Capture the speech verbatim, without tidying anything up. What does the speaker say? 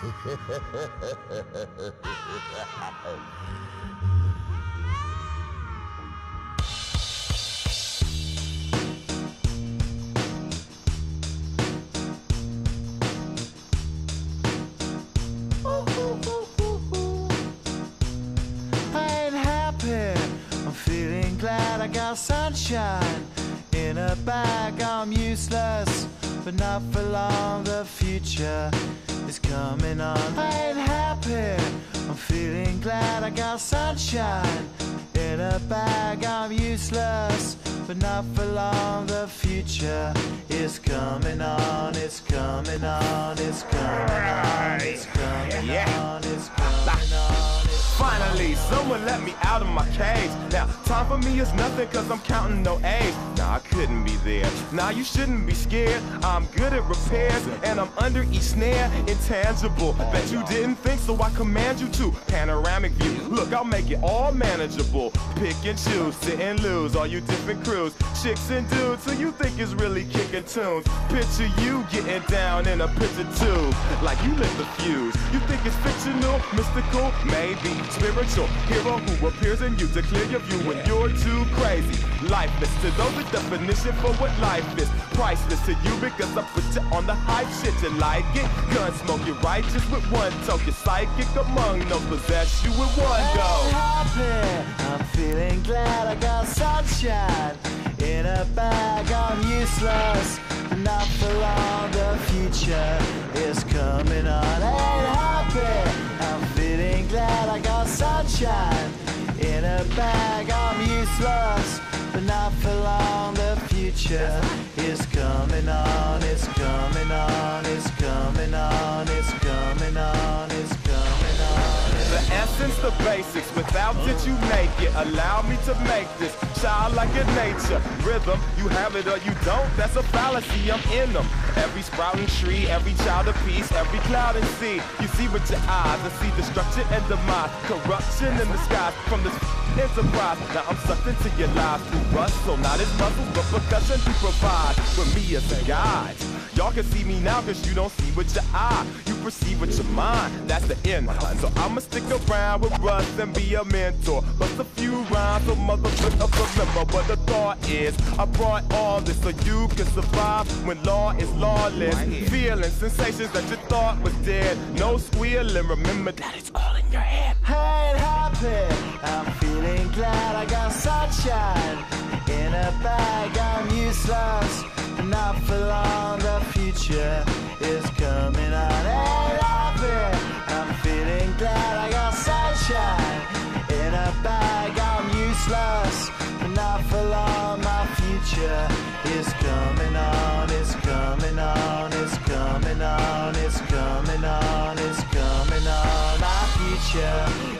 Glad I got sunshine in a bag. I'm useless, but not for long. The future is coming on. I ain't happy. I'm feeling glad I got sunshine in a bag. I'm useless, but not for long. The future is coming on. It's coming on. It's coming on. It's coming on. It's coming on. Finally, someone let me out of my cage. Now, time for me is nothing cause I'm counting no A's. Nah, I couldn't be there. Nah, you shouldn't be scared. I'm good at repairs and I'm under each snare. Intangible, bet you didn't think, so I command you to. Panoramic view, look, I'll make it all manageable. Pick and choose, sit and lose, all you different crews. Chicks and dudes who you think is really kicking tunes. Picture you getting down in a picture tube, like you lit the fuse. You think it's fictional, mystical, maybe spiritual hero who appears in you to clear your view when you're too crazy. Lifeless to those, the definition for what life is. Priceless to you because I put you on the hype shit. You like it? Gun smoke, you're righteous with one toke. You're psychic among those, possess you with one go. I'm happy. I'm feeling glad I got sunshine in a bag. I'm useless, but not for long. The future is coming on. Ain't happy. I'm feeling glad I got sunshine in a bag. I'm useless, but not for long. The future is coming on. It's coming on. It's coming on. It's coming on. It's coming on. The essence, the basics, without it you make it. Allow me to make this childlike in nature. Rhythm, you have it or you don't, that's a fallacy, I'm in them. Every sprouting tree, every child of peace, every cloud and sea. You see with your eyes, I see destruction and demise. Corruption in the skies from this enterprise. Now I'm sucked into your lives through rust, so not as muscles, but percussion to provide for me as a guide. Y'all can see me now cause you don't see with your eye. You perceive with your mind, that's the end. So I'ma stick around with Russ and be a mentor. Bust a few rhymes so motherfuckers remember what the thought is. I brought all this so you can survive when law is lawless. Feeling sensations that you thought was dead. No squealing, remember that it's all in your head. I ain't happy. I'm feeling glad I got sunshine in a bag. I'm useless, but not for long. The future is coming on. Ain't happy. I'm feeling glad I got sunshine in a bag. I'm useless, but not for long. My future is coming on. It's coming on. It's coming on. It's coming on. It's coming on. My future